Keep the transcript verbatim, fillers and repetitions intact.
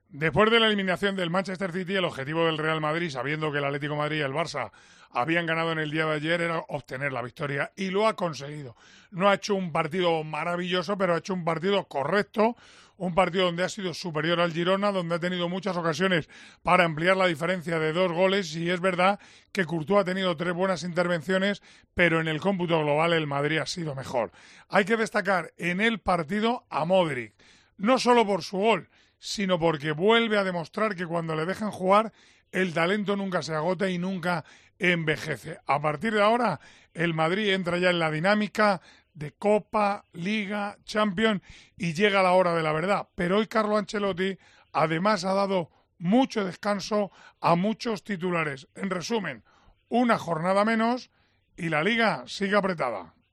Después de la eliminación del Manchester City, el objetivo del Real Madrid, sabiendo que el Atlético de Madrid y el Barça habían ganado en el día de ayer, era obtener la victoria y lo ha conseguido. No ha hecho un partido maravilloso, pero ha hecho un partido correcto, un partido donde ha sido superior al Girona, donde ha tenido muchas ocasiones para ampliar la diferencia de dos goles, y es verdad que Courtois ha tenido tres buenas intervenciones, pero en el cómputo global el Madrid ha sido mejor. Hay que destacar en el partido a Modric, no solo por su gol, sino porque vuelve a demostrar que cuando le dejan jugar, el talento nunca se agota y nunca envejece. A partir de ahora, el Madrid entra ya en la dinámica de Copa, Liga, Champions y llega la hora de la verdad. Pero hoy Carlo Ancelotti además ha dado mucho descanso a muchos titulares. En resumen, una jornada menos y la Liga sigue apretada.